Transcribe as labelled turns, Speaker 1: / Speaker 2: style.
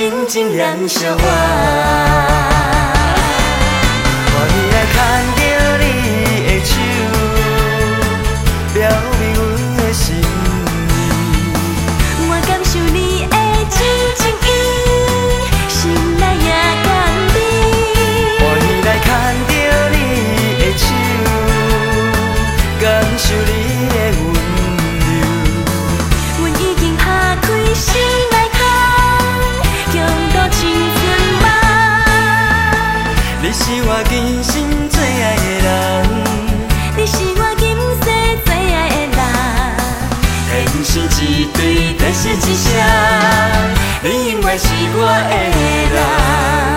Speaker 1: 真正燃烧我。欢喜来牵着你的手，表明阮的心意。
Speaker 2: 我感受你的真情意，心内也甘美。
Speaker 1: 欢喜来牵着你的手，感受你的温柔。
Speaker 2: 阮已经打开心内空，强度青春梦。
Speaker 1: 你是我今生最爱的人，
Speaker 2: 你是我今世最爱的人。
Speaker 1: 天生一对，地是一双，你永远是我的人。